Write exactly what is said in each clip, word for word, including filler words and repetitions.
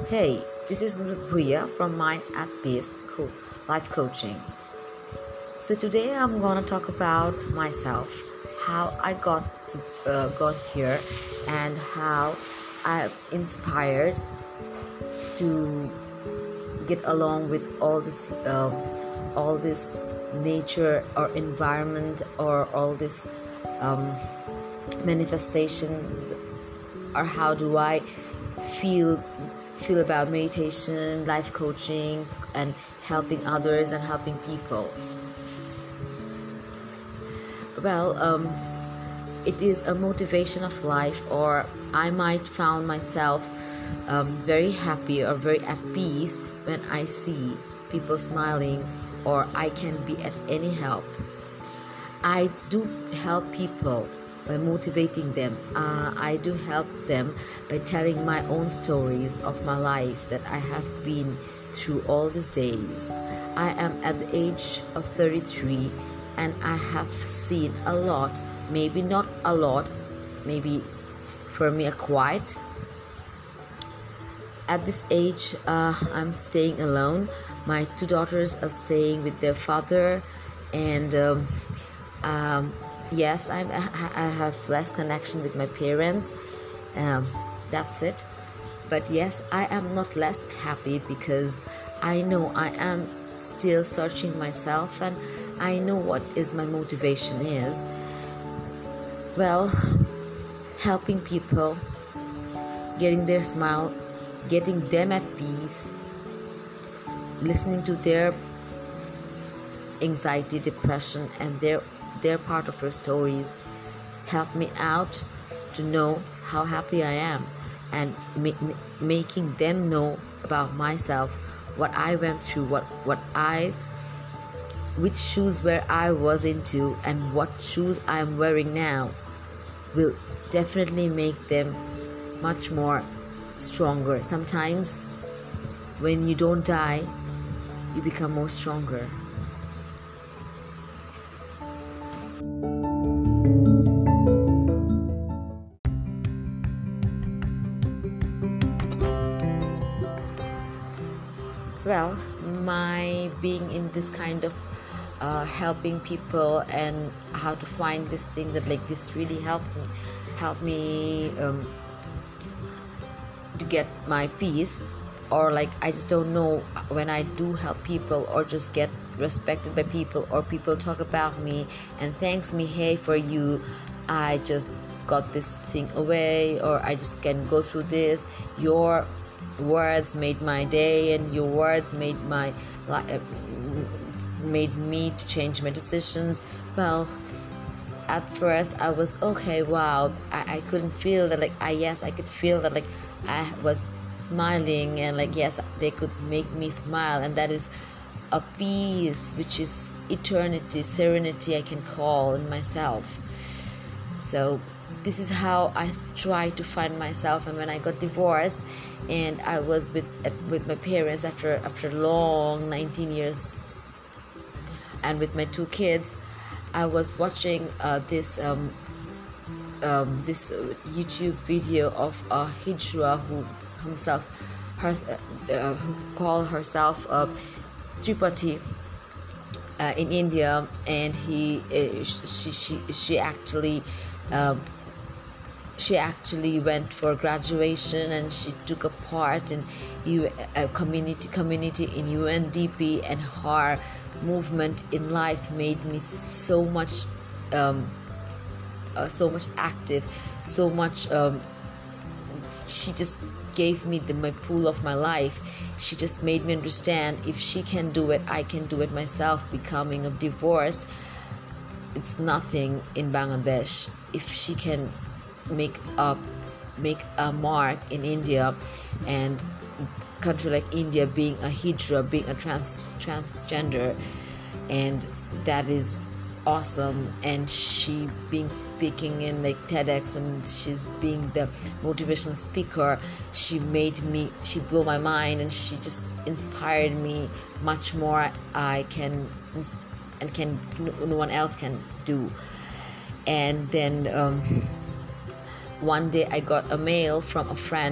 Hey, this is Nusrat Bhuya from Mind at Peace Co- Life Coaching. So today I'm gonna talk about myself, how I got to uh, got here, and how I'm inspired to get along with all this, uh, all this nature or environment or all this um, manifestations, or how do I feel feel about meditation, life coaching, and helping others and helping people. Well, um, it is a motivation of life, or I might found myself um, very happy or very at peace when I see people smiling, or I can be at any help. I do help people by motivating them. Uh, I do help them by telling my own stories of my life that I have been through all these days. I am at the age of thirty-three and I have seen a lot, maybe not a lot, maybe for me a quite. At this age, uh, I'm staying alone. My two daughters are staying with their father, and um, um, yes, I'm, I have less connection with my parents. Um, that's it. But yes, I am not less happy because I know I am still searching myself, and I know what is my motivation is. Well, helping people, getting their smile, getting them at peace, listening to their anxiety, depression, and their their part of their stories help me out to know how happy I am, and ma- ma- making them know about myself, what I went through, what what I which shoes where I was into and what shoes I am wearing now will definitely make them much more stronger. Sometimes when you don't die, you become more stronger. Well, my being in this kind of uh, helping people and how to find this thing that like this really helped me, helped me um, to get my peace, or like I just don't know when I do help people or just get respected by people, or people talk about me and thanks me, hey, for you I just got this thing away, or I just can go through this, your words made my day, and your words made my life, made me to change my decisions. Well, at first I was okay, wow, I, I couldn't feel that like I yes I could feel that like I was smiling, and like yes, they could make me smile, and that is a peace which is eternity, serenity I can call in myself. So this is how I try to find myself. And when I got divorced and I was with with my parents after after long nineteen years, and with my two kids, I was watching uh, this um, um, this YouTube video of a hijra who himself her, uh, who called herself uh, Tripathi uh, in India, and he uh, she she she actually um, she actually went for graduation, and she took a part in U- a community community in U N D P, and her movement in life made me so much um, uh, so much active, so much um, she just gave me the my pool of my life. She just made me understand if she can do it, I can do it myself. Becoming a divorced, it's nothing in Bangladesh. If she can make a make a mark in India, and country like India being a hijra, being a trans transgender, and that is awesome. And she being speaking in like TEDx, and she's being the motivational speaker, she made me she blew my mind, and she just inspired me much more. I can and can no one else can do. And then um, one day I got a mail from a friend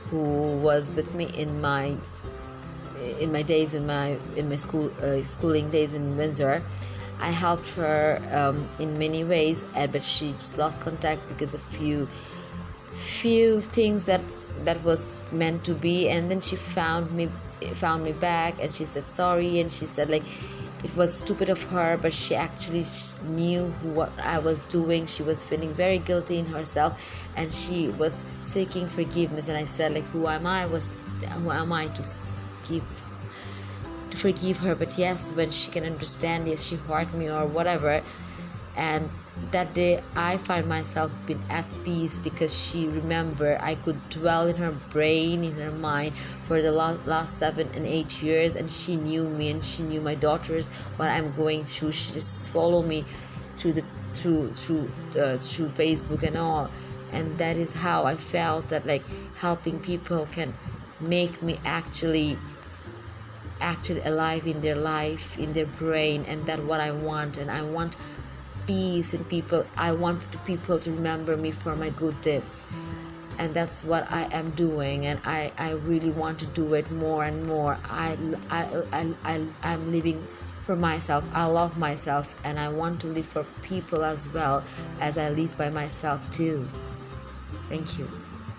who was with me in my in my days in my in my school uh, schooling days in Windsor. I helped her um, in many ways, and but she just lost contact because of few few things that that was meant to be. And then she found me found me back, and she said sorry, and she said like it was stupid of her, but she actually knew what I was doing. She was feeling very guilty in herself, and she was seeking forgiveness. And I said like, who am I was who am I to give to forgive her? But yes, when she can understand, yes, she hurt me or whatever. And that day I find myself being at peace, because she remember I could dwell in her brain, in her mind for the last, last seven and eight years, and she knew me, and she knew my daughters, what I'm going through. She just follow me through the through through uh, through Facebook and all. And that is how I felt that like helping people can make me actually actually alive in their life, in their brain. And that's what I want. And I want peace in people. I want people to remember me for my good deeds, and that's what I am doing. And I, I really want to do it more and more. I, I, I, I, I'm living for myself. I love myself, and I want to live for people as well as I live by myself too. Thank you.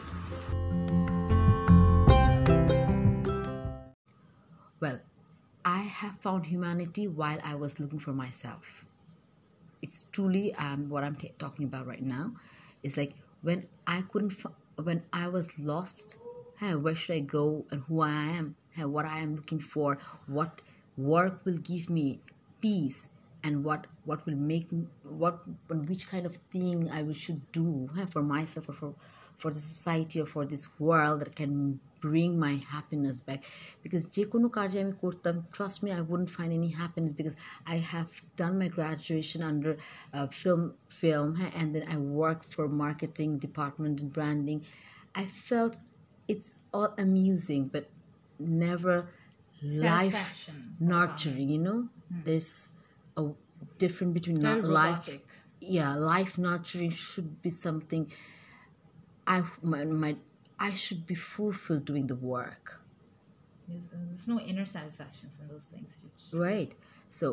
Well, I have found humanity while I was looking for myself. It's truly um, what I'm t- talking about right now. It's like when I couldn't, f- when I was lost, hey, where should I go and who I am, hey, what I am looking for, what work will give me peace, and what what will make me, what which kind of thing I should do hey, for myself or for for the society or for this world that can bring my happiness back. Because যে কোনো কাজে আমি করতাম, trust me, I wouldn't find any happiness, because I have done my graduation under uh, film film and then I worked for marketing department and branding. I felt it's all amusing but never life nurturing, you know. hmm. There's a difference between not life yeah life nurturing should be something I my, my I should be fulfilled doing the work. There's, there's no inner satisfaction from those things. Right. So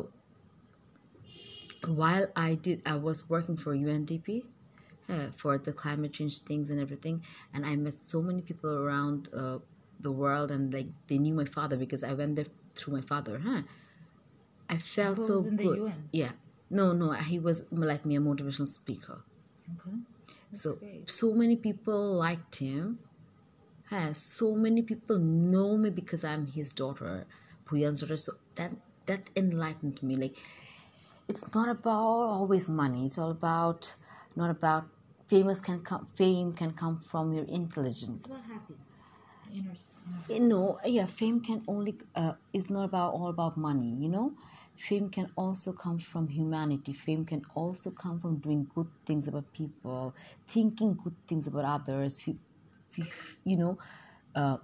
while I did, I was working for U N D P uh, for the climate change things and everything, and I met so many people around uh, the world, and like they knew my father because I went there through my father. Huh? I felt so was in good. The U N? Yeah. No, no, he was like me, a motivational speaker. Okay. That's so great. So many people liked him. Has so many people know me because I'm his daughter, Puyan's daughter. So that that enlightened me. Like, it's not about always money. It's all about not about famous can come. Fame can come from your intelligence. It's about happiness. Inner, inner you know, yeah. Fame can only uh, is not about all about money. You know, fame can also come from humanity. Fame can also come from doing good things about people, thinking good things about others. You know, uh,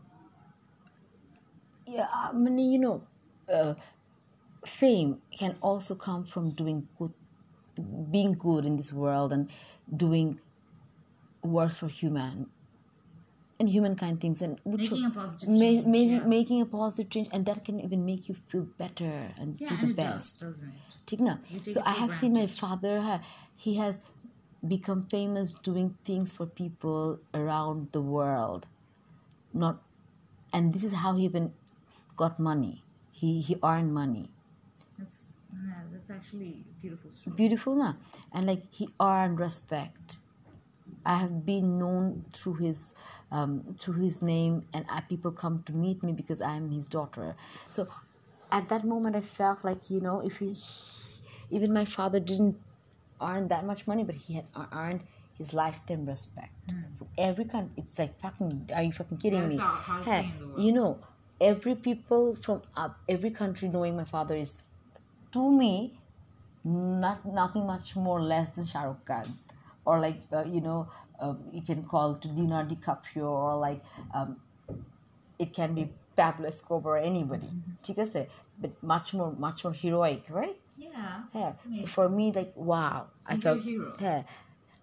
yeah, I mean, you know, uh, fame can also come from doing good, being good in this world and doing works for human and humankind things, and making a positive ma- change, ma- yeah. making a positive change, and that can even make you feel better and yeah, do and the it best. Does, doesn't it? ठीक ना? So I have seen my father. He has become famous doing things for people around the world. Not, and this is how he even got money. He he earned money. That's yeah, that's actually beautiful story. Beautiful, na? And like he earned respect. I have been known through his um, through his name, and uh, people come to meet me because I am his daughter. So at that moment, I felt like, you know, if he, even my father didn't earn that much money, but he had earned his lifetime respect mm. from every country. It's like fucking. Are you fucking kidding That's me? Hey, you know, every people from uh, every country knowing my father is, to me, not nothing much more less than Shah Rukh Khan, or like uh, you know, um, you can call to Leonardo DiCaprio, or like um, it can be Pablo Escobar or anybody. Mm-hmm. But much more, much more heroic, right? Yeah. Yeah. So for me, like, wow, I felt. Hero. Yeah.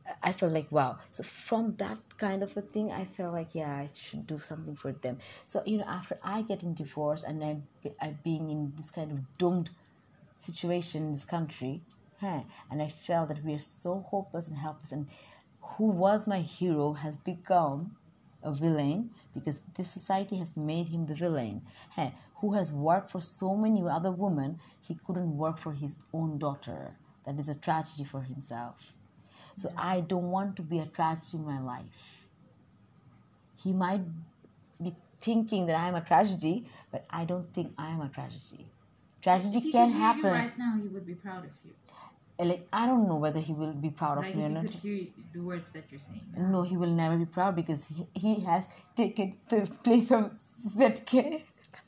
I felt like wow. So from that kind of a thing, I felt like yeah, I should do something for them. So you know, after I getting divorced and I I being in this kind of doomed situation in this country, huh, and I felt that we are so hopeless and helpless, and who was my hero has become a villain because this society has made him the villain. Hey, who has worked for so many other women, he couldn't work for his own daughter. That is a tragedy for himself. So I don't want to be a tragedy in my life. He might be thinking that I am a tragedy, but I don't think I am a tragedy. Tragedy If he can could hear happen. you right now, he would be proud of you. Like I don't know whether he will be proud Like of me or if he not. could hear the words that you're saying. No, he will never be proud because he, he has taken the place of Z K.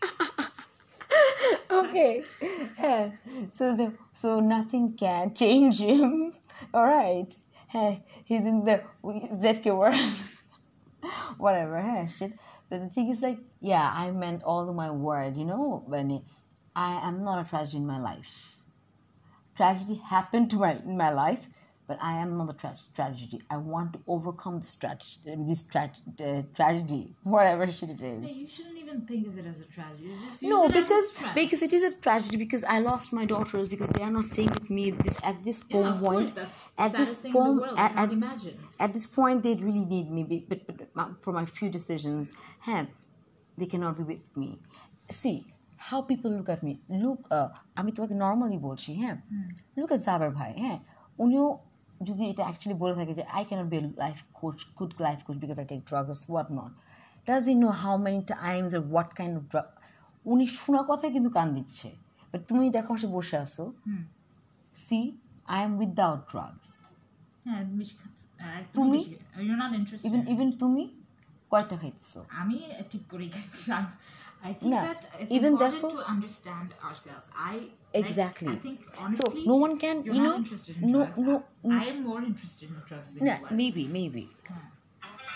Okay. Yeah. So the so nothing can change him. All right. Hey, he's in the Z K world. Whatever. Hey, shit. But the thing is like, yeah, I meant all of my words, you know, Benny. I am not a tragedy in my life. Tragedy happened to my in my life, but I am not a tra- tragedy. I want to overcome this tragedy, this tra- uh, tragedy, whatever shit it is. Hey, you shouldn't even think of it as a tragedy. You just use No, it because as a stress. because it is a tragedy because I lost my daughters because they are not staying with me this at this Yeah, of point. course, that's the At this saddest thing in the point, world. I at, can't at, this, imagine. at this point, they really need me. But, but, but for my few decisions, hey, they cannot be with me. See how people look at me. Look, uh, আমি তোমাকে normally বলছি হ্যাঁ look at Zaber ভাই হ্যাঁ উনিও যদি এটা actually বলে থাকে যে I cannot be a life coach, good life coach because I take drugs or what not. Does he know how many times or what kind of drug? উনি শোনা কথাই কিন্তু কান দিচ্ছে বাট তুমি দেখো সে বসে আছো see I am without drugs হ্যাঁ মিশ খাচ্ছ একদম তুমি বেশি you're not interested even in it. even তুমি কয়টা খাইতেছো আমি ঠিক করে খাচ্ছি I think No, that it's even important therefore- to understand ourselves. I Exactly. Like, I think So, honestly, no one can, you're you not know, interested in no- drugs. no- I am more interested in drugs than yeah you are. maybe maybe Yeah.